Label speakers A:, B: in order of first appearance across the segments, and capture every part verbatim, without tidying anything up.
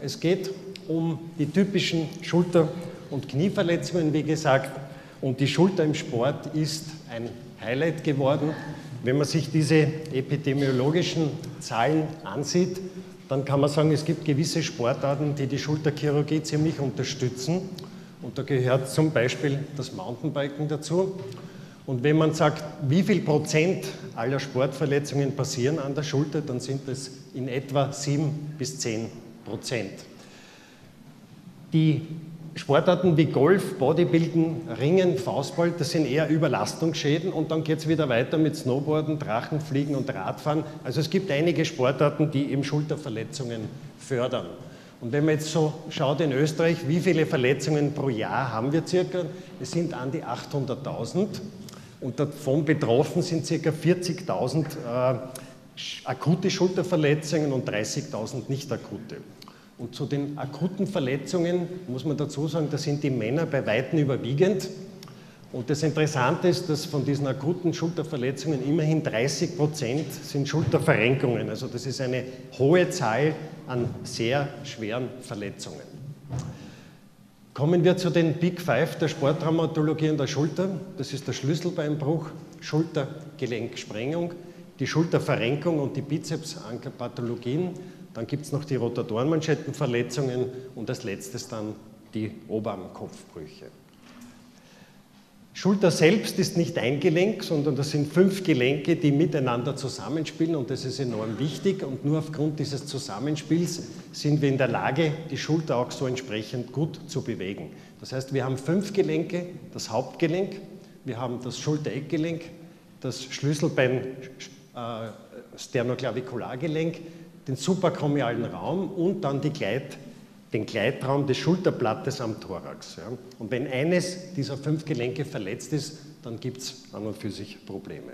A: Es geht um die typischen Schulter- und Knieverletzungen, wie gesagt. Und die Schulter im Sport ist ein Highlight geworden. Wenn man sich diese epidemiologischen Zahlen ansieht, dann kann man sagen, es gibt gewisse Sportarten, die die Schulterchirurgie ziemlich unterstützen. Und da gehört zum Beispiel das Mountainbiken dazu. Und wenn man sagt, wie viel Prozent aller Sportverletzungen passieren an der Schulter, dann sind es in etwa sieben bis zehn Prozent. Die Sportarten wie Golf, Bodybuilden, Ringen, Faustball, das sind eher Überlastungsschäden und dann geht es wieder weiter mit Snowboarden, Drachenfliegen und Radfahren. Also es gibt einige Sportarten, die eben Schulterverletzungen fördern. Und wenn man jetzt so schaut in Österreich, wie viele Verletzungen pro Jahr haben wir circa? Es sind an die achthunderttausend und davon betroffen sind circa vierzigtausend äh, akute Schulterverletzungen und dreißigtausend nicht akute. Und zu den akuten Verletzungen muss man dazu sagen, da sind die Männer bei Weitem überwiegend. Und das Interessante ist, dass von diesen akuten Schulterverletzungen immerhin dreißig Prozent sind Schulterverrenkungen. Also das ist eine hohe Zahl an sehr schweren Verletzungen. Kommen wir zu den Big Five der Sporttraumatologie an der Schulter. Das ist der Schlüsselbeinbruch, Schultergelenksprengung, die Schulterverrenkung und die Bizepsankerpathologien. Dann gibt es noch die Rotatorenmanschettenverletzungen und als letztes dann die Oberarmkopfbrüche. Schulter selbst ist nicht ein Gelenk, sondern das sind fünf Gelenke, die miteinander zusammenspielen und das ist enorm wichtig und nur aufgrund dieses Zusammenspiels sind wir in der Lage, die Schulter auch so entsprechend gut zu bewegen. Das heißt, wir haben fünf Gelenke, das Hauptgelenk, wir haben das Schultereckgelenk, das Schlüsselbein äh, Sternoclavikulargelenk, den suprachomialen Raum und dann die Gleit, den Gleitraum des Schulterblattes am Thorax. Ja. Und wenn eines dieser fünf Gelenke verletzt ist, dann gibt es an und für sich Probleme.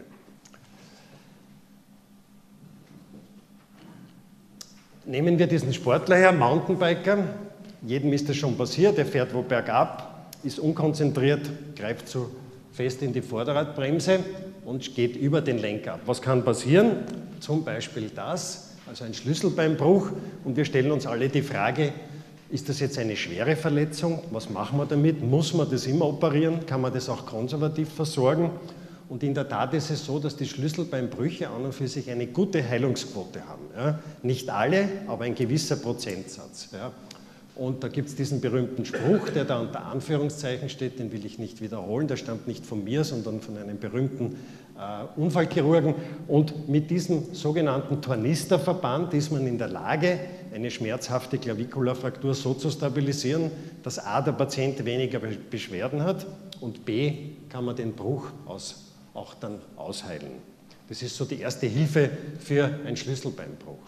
A: Nehmen wir diesen Sportler her, Mountainbiker. Jedem ist das schon passiert, er fährt wo bergab, ist unkonzentriert, greift zu fest in die Vorderradbremse und geht über den Lenker ab. Was kann passieren? Zum Beispiel das. Also ein Schlüsselbeinbruch und wir stellen uns alle die Frage, ist das jetzt eine schwere Verletzung? Was machen wir damit? Muss man das immer operieren? Kann man das auch konservativ versorgen? Und in der Tat ist es so, dass die Schlüsselbeinbrüche an und für sich eine gute Heilungsquote haben. Ja? Nicht alle, aber ein gewisser Prozentsatz. Ja? Und da gibt es diesen berühmten Spruch, der da unter Anführungszeichen steht, den will ich nicht wiederholen, der stammt nicht von mir, sondern von einem berühmten äh, Unfallchirurgen. Und mit diesem sogenannten Tornisterverband ist man in der Lage, eine schmerzhafte Klavikularfraktur so zu stabilisieren, dass a. der Patient weniger Beschwerden hat und b. kann man den Bruch aus, auch dann ausheilen. Das ist so die erste Hilfe für einen Schlüsselbeinbruch.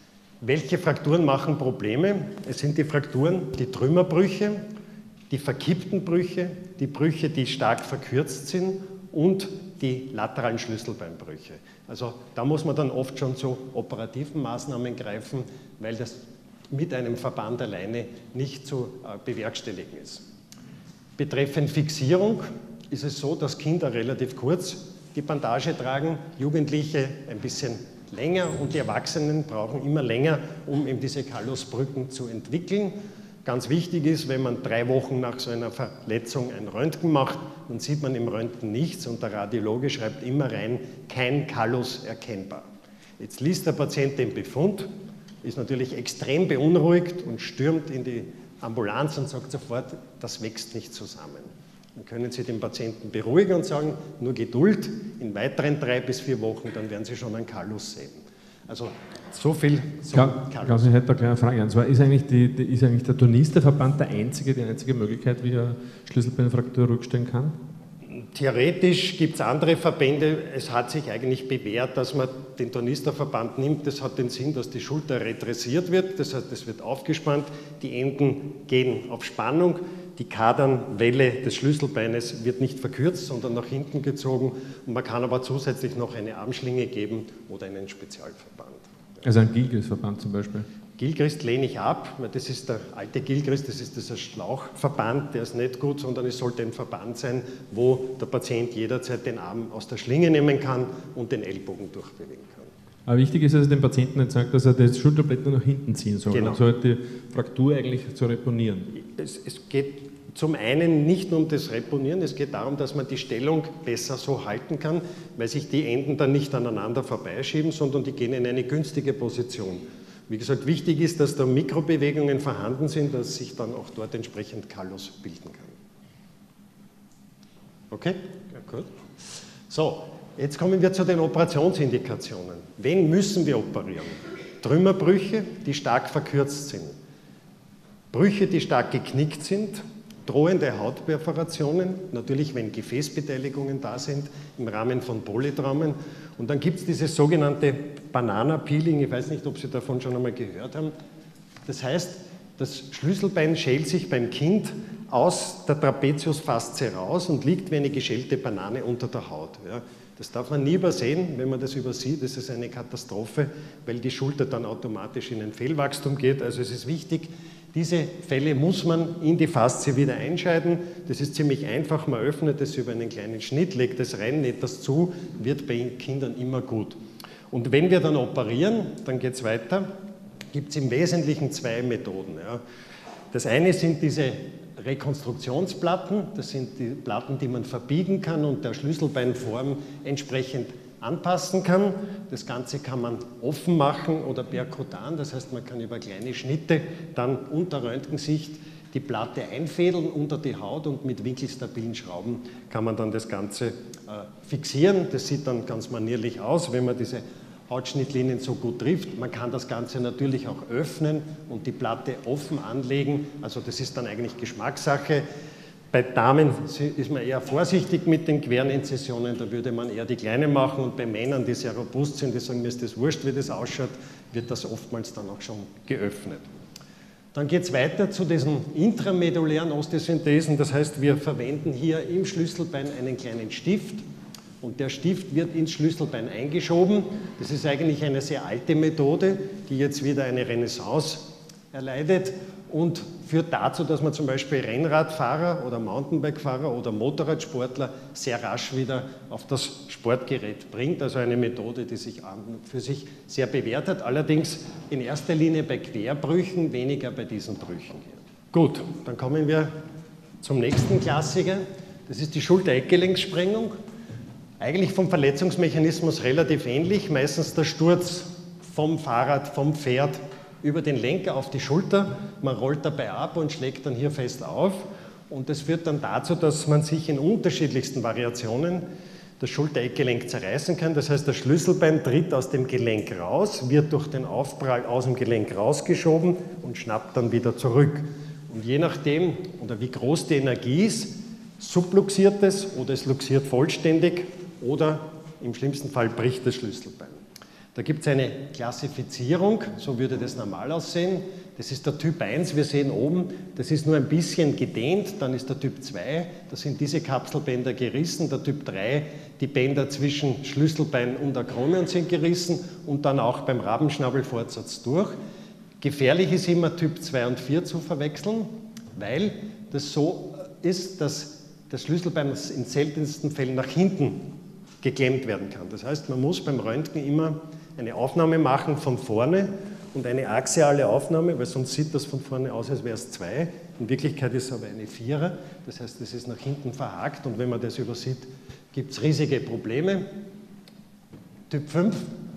A: Welche Frakturen machen Probleme? Es sind die Frakturen, die Trümmerbrüche, die verkippten Brüche, die Brüche, die stark verkürzt sind und die lateralen Schlüsselbeinbrüche. Also da muss man dann oft schon zu operativen Maßnahmen greifen, weil das mit einem Verband alleine nicht zu bewerkstelligen ist. Betreffend Fixierung ist es so, dass Kinder relativ kurz die Bandage tragen, Jugendliche ein bisschen länger und die Erwachsenen brauchen immer länger, um eben diese Kallusbrücken zu entwickeln. Ganz wichtig ist, wenn man drei Wochen nach so einer Verletzung ein Röntgen macht, dann sieht man im Röntgen nichts und der Radiologe schreibt immer rein, kein Kallus erkennbar. Jetzt liest der Patient den Befund, ist natürlich extrem beunruhigt und stürmt in die Ambulanz und sagt sofort, das wächst nicht zusammen. Dann können Sie den Patienten beruhigen und sagen, nur Geduld, in weiteren drei bis vier Wochen, dann werden Sie schon einen Kallus sehen. Also so viel zum Kallus.
B: Ganz ich hätte eine kleine Frage. Und zwar, ist eigentlich, die, die, ist eigentlich der Tornisterverband der einzige, die einzige Möglichkeit, wie eine Schlüsselbeinfraktur rückstellen kann?
A: Theoretisch gibt es andere Verbände. Es hat sich eigentlich bewährt, dass man den Tornisterverband nimmt. Das hat den Sinn, dass die Schulter redressiert wird, das heißt, es wird aufgespannt, die Enden gehen auf Spannung. Die Kardanwelle des Schlüsselbeines wird nicht verkürzt, sondern nach hinten gezogen. Und man kann aber zusätzlich noch eine Armschlinge geben oder einen Spezialverband.
B: Also ein Gilchrist-Verband zum Beispiel?
A: Gilchrist lehne ich ab, weil das ist der alte Gilchrist, das ist dieser Schlauchverband, der ist nicht gut, sondern es sollte ein Verband sein, wo der Patient jederzeit den Arm aus der Schlinge nehmen kann und den Ellbogen durchbewegen kann.
B: Aber wichtig ist, dass er dem Patienten nicht sagt, dass er das Schulterblatt nur nach hinten ziehen soll.
A: Genau.
B: Also halt die Fraktur eigentlich zu reponieren.
A: Es, es geht zum einen nicht nur um das Reponieren, es geht darum, dass man die Stellung besser so halten kann, weil sich die Enden dann nicht aneinander vorbeischieben, sondern die gehen in eine günstige Position. Wie gesagt, wichtig ist, dass da Mikrobewegungen vorhanden sind, dass sich dann auch dort entsprechend Kallus bilden kann. Okay? Ja, gut. So, jetzt kommen wir zu den Operationsindikationen. Wen müssen wir operieren? Trümmerbrüche, die stark verkürzt sind. Brüche, die stark geknickt sind. Drohende Hautperforationen, natürlich wenn Gefäßbeteiligungen da sind, im Rahmen von Polytraumen. Und dann gibt es dieses sogenannte Banana-Peeling, ich weiß nicht, ob Sie davon schon einmal gehört haben. Das heißt, das Schlüsselbein schält sich beim Kind aus der Trapeziusfaszie raus und liegt wie eine geschälte Banane unter der Haut. Ja, das darf man nie übersehen. Wenn man das übersieht, ist es eine Katastrophe, weil die Schulter dann automatisch in ein Fehlwachstum geht. Also es ist wichtig, diese Fälle muss man in die Faszie wieder einscheiden. Das ist ziemlich einfach. Man öffnet es über einen kleinen Schnitt, legt es rein, näht das zu, wird bei Kindern immer gut. Und wenn wir dann operieren, dann geht es weiter, gibt es im Wesentlichen zwei Methoden. Ja. Das eine sind diese Rekonstruktionsplatten, das sind die Platten, die man verbiegen kann und der Schlüsselbeinform entsprechend anpassen kann. Das Ganze kann man offen machen oder perkutan, das heißt, man kann über kleine Schnitte dann unter Röntgensicht die Platte einfädeln unter die Haut und mit winkelstabilen Schrauben kann man dann das Ganze äh, fixieren. Das sieht dann ganz manierlich aus, wenn man diese Hautschnittlinien so gut trifft. Man kann das Ganze natürlich auch öffnen und die Platte offen anlegen, also das ist dann eigentlich Geschmackssache. Bei Damen ist man eher vorsichtig mit den queren Inzessionen, da würde man eher die kleinen machen und bei Männern, die sehr robust sind, die sagen, mir ist das wurscht, wie das ausschaut, wird das oftmals dann auch schon geöffnet. Dann geht es weiter zu diesen intramedulären Osteosynthesen, das heißt, wir verwenden hier im Schlüsselbein einen kleinen Stift und der Stift wird ins Schlüsselbein eingeschoben. Das ist eigentlich eine sehr alte Methode, die jetzt wieder eine Renaissance erleidet und führt dazu, dass man zum Beispiel Rennradfahrer oder Mountainbikefahrer oder Motorradsportler sehr rasch wieder auf das Sportgerät bringt. Also eine Methode, die sich für sich sehr bewährt hat, allerdings in erster Linie bei Querbrüchen, weniger bei diesen Brüchen hier. Gut, dann kommen wir zum nächsten Klassiker. Das ist die Schulter-Eckgelenkssprengung. Eigentlich vom Verletzungsmechanismus relativ ähnlich, meistens der Sturz vom Fahrrad, vom Pferd über den Lenker auf die Schulter, man rollt dabei ab und schlägt dann hier fest auf und das führt dann dazu, dass man sich in unterschiedlichsten Variationen das Schulter-Eckgelenk zerreißen kann. Das heißt, das Schlüsselbein tritt aus dem Gelenk raus, wird durch den Aufprall aus dem Gelenk rausgeschoben und schnappt dann wieder zurück. Und je nachdem, oder wie groß die Energie ist, subluxiert es oder es luxiert vollständig oder im schlimmsten Fall bricht das Schlüsselbein. Da gibt es eine Klassifizierung, so würde das normal aussehen. Das ist der Typ eins, wir sehen oben, das ist nur ein bisschen gedehnt, dann ist der Typ zwei, da sind diese Kapselbänder gerissen, der Typ drei, die Bänder zwischen Schlüsselbein und Akromion sind gerissen und dann auch beim Rabenschnabelfortsatz durch. Gefährlich ist immer Typ zwei und vier zu verwechseln, weil das so ist, dass das Schlüsselbein in seltensten Fällen nach hinten geklemmt werden kann. Das heißt, man muss beim Röntgen immer eine Aufnahme machen von vorne und eine axiale Aufnahme, weil sonst sieht das von vorne aus, als wäre es zwei. In Wirklichkeit ist es aber eine Vierer, das heißt, es ist nach hinten verhakt und wenn man das übersieht, gibt es riesige Probleme. Typ fünf,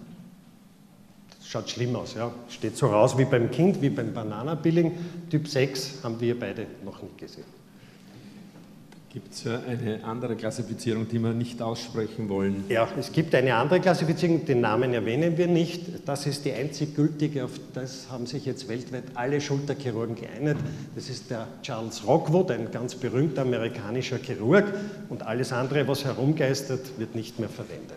A: das schaut schlimm aus, ja. Steht so raus wie beim Kind, wie beim Banana-Peeling. Typ sechs haben wir beide noch nicht gesehen.
B: Gibt es ja eine andere Klassifizierung, die wir nicht aussprechen wollen?
A: Ja, es gibt eine andere Klassifizierung, den Namen erwähnen wir nicht. Das ist die einzig gültige, auf das haben sich jetzt weltweit alle Schulterchirurgen geeinigt. Das ist der Charles Rockwood, ein ganz berühmter amerikanischer Chirurg und alles andere, was herumgeistert, wird nicht mehr verwendet.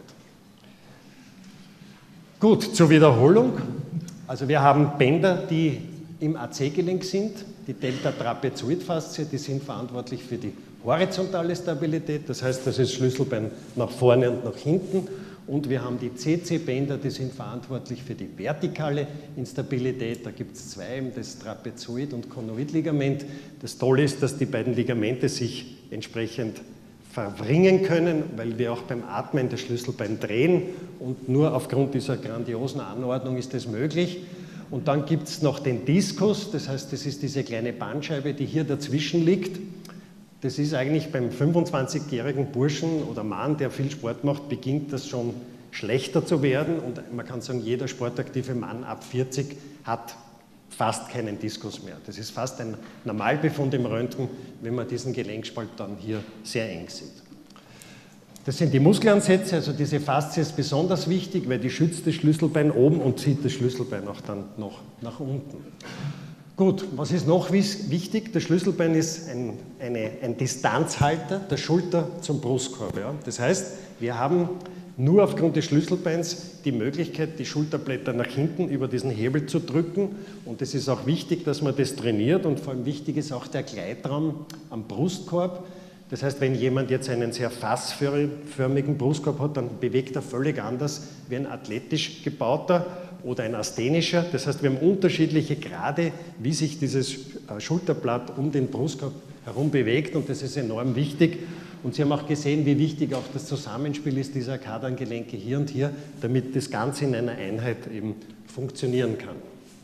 A: Gut, zur Wiederholung. Also wir haben Bänder, die im A C-Gelenk sind, die Delta-Trapezoid-Faszie, die sind verantwortlich für die horizontale Stabilität, das heißt, das ist Schlüsselbein nach vorne und nach hinten. Und wir haben die C C-Bänder, die sind verantwortlich für die vertikale Instabilität. Da gibt es zwei, das Trapezoid- und Conoid-Ligament. Das Tolle ist, dass die beiden Ligamente sich entsprechend verwringen können, weil wir auch beim Atmen das Schlüsselbein drehen und nur aufgrund dieser grandiosen Anordnung ist das möglich. Und dann gibt es noch den Diskus, das heißt, das ist diese kleine Bandscheibe, die hier dazwischen liegt. Das ist eigentlich beim fünfundzwanzigjährigen Burschen oder Mann, der viel Sport macht, beginnt das schon schlechter zu werden und man kann sagen, jeder sportaktive Mann ab vierzig hat fast keinen Diskus mehr. Das ist fast ein Normalbefund im Röntgen, wenn man diesen Gelenkspalt dann hier sehr eng sieht. Das sind die Muskelansätze, also diese Faszie ist besonders wichtig, weil die schützt das Schlüsselbein oben und zieht das Schlüsselbein auch dann noch nach unten. Gut, was ist noch wichtig? Das Schlüsselbein ist ein, eine, ein Distanzhalter der Schulter zum Brustkorb. Ja? Das heißt, wir haben nur aufgrund des Schlüsselbeins die Möglichkeit, die Schulterblätter nach hinten über diesen Hebel zu drücken. Und es ist auch wichtig, dass man das trainiert und vor allem wichtig ist auch der Gleitraum am Brustkorb. Das heißt, wenn jemand jetzt einen sehr fassförmigen Brustkorb hat, dann bewegt er völlig anders wie ein athletisch gebauter oder ein asthenischer. Das heißt, wir haben unterschiedliche Grade, wie sich dieses Schulterblatt um den Brustkorb herum bewegt und das ist enorm wichtig. Und Sie haben auch gesehen, wie wichtig auch das Zusammenspiel ist dieser Kardangelenke hier und hier, damit das Ganze in einer Einheit eben funktionieren kann.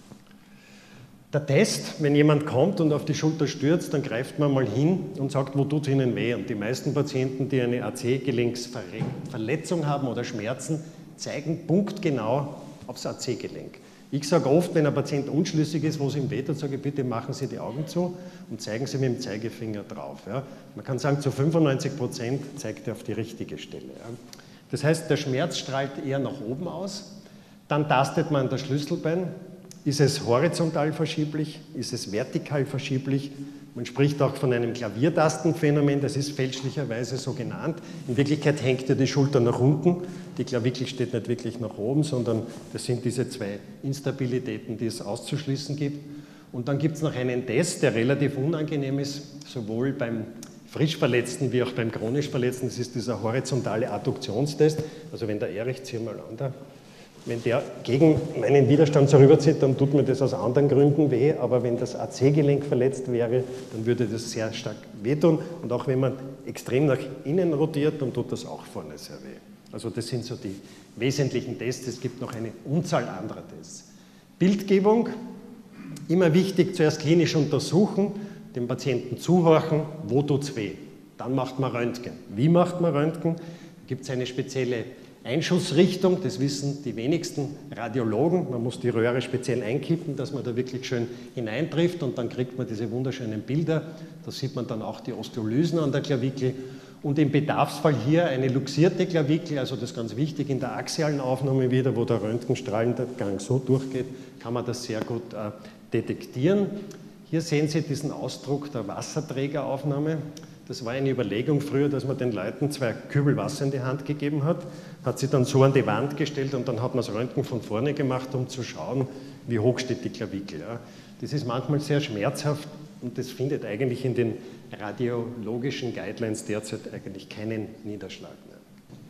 A: Der Test, wenn jemand kommt und auf die Schulter stürzt, dann greift man mal hin und sagt, wo tut es Ihnen weh? Und die meisten Patienten, die eine A C-Gelenksverletzung haben oder Schmerzen, zeigen punktgenau aufs A C-Gelenk. Ich sage oft, wenn ein Patient unschlüssig ist, wo es ihm wehtut, sage ich, bitte machen Sie die Augen zu und zeigen Sie mit dem Zeigefinger drauf. Ja. Man kann sagen, zu fünfundneunzig Prozent zeigt er auf die richtige Stelle. Ja. Das heißt, der Schmerz strahlt eher nach oben aus, dann tastet man das Schlüsselbein. Ist es horizontal verschieblich? Ist es vertikal verschieblich? Man spricht auch von einem Klaviertastenphänomen, das ist fälschlicherweise so genannt. In Wirklichkeit hängt ja die Schulter nach unten, die Klavikel steht nicht wirklich nach oben, sondern das sind diese zwei Instabilitäten, die es auszuschließen gibt. Und dann gibt es noch einen Test, der relativ unangenehm ist, sowohl beim frisch Verletzten wie auch beim chronisch Verletzten, das ist dieser horizontale Adduktionstest. Also wenn der Erich, zieh mal an da. Wenn der gegen meinen Widerstand so rüberzieht, dann tut mir das aus anderen Gründen weh, aber wenn das A C-Gelenk verletzt wäre, dann würde das sehr stark wehtun und auch wenn man extrem nach innen rotiert, dann tut das auch vorne sehr weh. Also das sind so die wesentlichen Tests, es gibt noch eine Unzahl anderer Tests. Bildgebung, immer wichtig, zuerst klinisch untersuchen, dem Patienten zuhorchen, wo tut es weh, dann macht man Röntgen. Wie macht man Röntgen? Gibt es eine spezielle Einschussrichtung, das wissen die wenigsten Radiologen, man muss die Röhre speziell einkippen, dass man da wirklich schön hineintrifft und dann kriegt man diese wunderschönen Bilder, da sieht man dann auch die Osteolysen an der Klavikel und im Bedarfsfall hier eine luxierte Klavikel, also das ist ganz wichtig, in der axialen Aufnahme wieder, wo der Röntgenstrahlengang so durchgeht, kann man das sehr gut äh, detektieren. Hier sehen Sie diesen Ausdruck der Wasserträgeraufnahme. Das war eine Überlegung früher, dass man den Leuten zwei Kübel Wasser in die Hand gegeben hat, hat sie dann so an die Wand gestellt und dann hat man das Röntgen von vorne gemacht, um zu schauen, wie hoch steht die Klavikel. Ja. Das ist manchmal sehr schmerzhaft und das findet eigentlich in den radiologischen Guidelines derzeit eigentlich keinen Niederschlag mehr.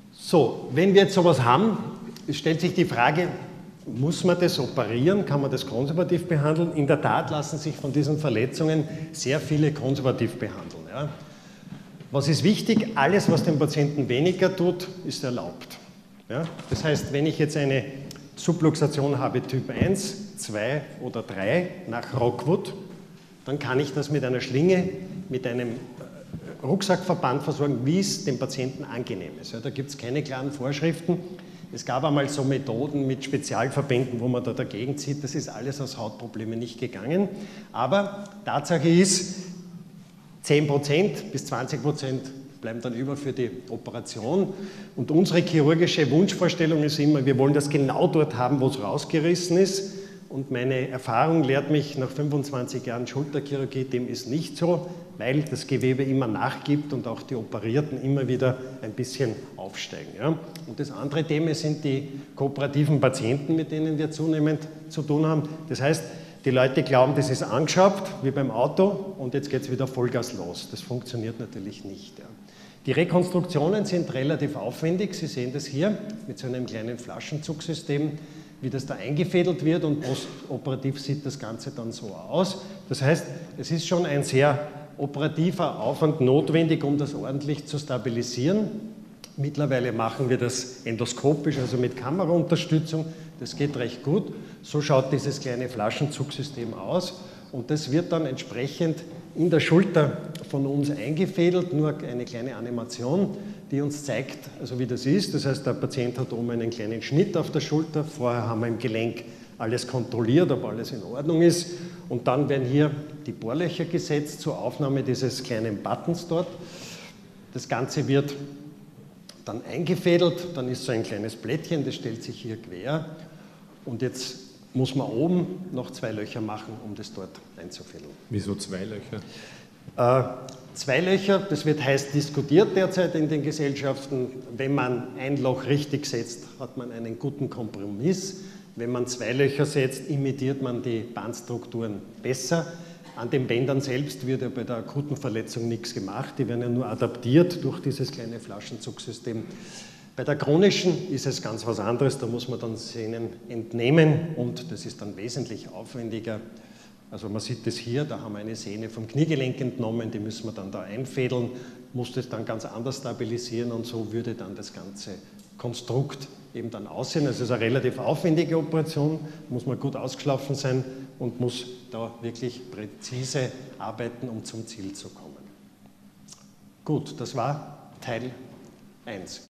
A: So, wenn wir jetzt sowas haben, stellt sich die Frage, muss man das operieren, kann man das konservativ behandeln? In der Tat lassen sich von diesen Verletzungen sehr viele konservativ behandeln. Ja. Was ist wichtig? Alles, was dem Patienten weniger tut, ist erlaubt. Ja? Das heißt, wenn ich jetzt eine Subluxation habe Typ eins, zwei oder drei nach Rockwood, dann kann ich das mit einer Schlinge, mit einem Rucksackverband versorgen, wie es dem Patienten angenehm ist. Ja? Da gibt es keine klaren Vorschriften. Es gab einmal so Methoden mit Spezialverbänden, wo man da dagegen zieht. Das ist alles aus Hautproblemen nicht gegangen. Aber Tatsache ist, zehn Prozent bis zwanzig Prozent bleiben dann über für die Operation. Und unsere chirurgische Wunschvorstellung ist immer, wir wollen das genau dort haben, wo es rausgerissen ist. Und meine Erfahrung lehrt mich nach fünfundzwanzig Jahren Schulterchirurgie, dem ist nicht so, weil das Gewebe immer nachgibt und auch die Operierten immer wieder ein bisschen aufsteigen. Ja. Und das andere Thema sind die kooperativen Patienten, mit denen wir zunehmend zu tun haben. Das heißt, die Leute glauben, das ist angeschraubt, wie beim Auto, und jetzt geht es wieder Vollgas los. Das funktioniert natürlich nicht. Ja. Die Rekonstruktionen sind relativ aufwendig. Sie sehen das hier mit so einem kleinen Flaschenzugsystem, wie das da eingefädelt wird, und postoperativ sieht das Ganze dann so aus. Das heißt, es ist schon ein sehr operativer Aufwand notwendig, um das ordentlich zu stabilisieren. Mittlerweile machen wir das endoskopisch, also mit Kameraunterstützung. Das geht recht gut. So schaut dieses kleine Flaschenzugsystem aus und das wird dann entsprechend in der Schulter von uns eingefädelt. Nur eine kleine Animation, die uns zeigt, also wie das ist. Das heißt, der Patient hat oben einen kleinen Schnitt auf der Schulter. Vorher haben wir im Gelenk alles kontrolliert, ob alles in Ordnung ist. Und dann werden hier die Bohrlöcher gesetzt zur Aufnahme dieses kleinen Buttons dort. Das Ganze wird dann eingefädelt, dann ist so ein kleines Blättchen, das stellt sich hier quer. Und jetzt muss man oben noch zwei Löcher machen, um das dort einzufädeln.
B: Wieso zwei Löcher?
A: Äh, zwei Löcher, das wird heiß diskutiert derzeit in den Gesellschaften. Wenn man ein Loch richtig setzt, hat man einen guten Kompromiss. Wenn man zwei Löcher setzt, imitiert man die Bandstrukturen besser. An den Bändern selbst wird ja bei der akuten Verletzung nichts gemacht, die werden ja nur adaptiert durch dieses kleine Flaschenzugsystem. Bei der chronischen ist es ganz was anderes, da muss man dann Sehnen entnehmen und das ist dann wesentlich aufwendiger. Also man sieht das hier, da haben wir eine Sehne vom Kniegelenk entnommen, die müssen wir dann da einfädeln, muss das dann ganz anders stabilisieren und so würde dann das ganze Konstrukt eben dann aussehen. Also es ist eine relativ aufwendige Operation, muss man gut ausgeschlafen sein und muss da wirklich präzise arbeiten, um zum Ziel zu kommen. Gut, das war Teil eins.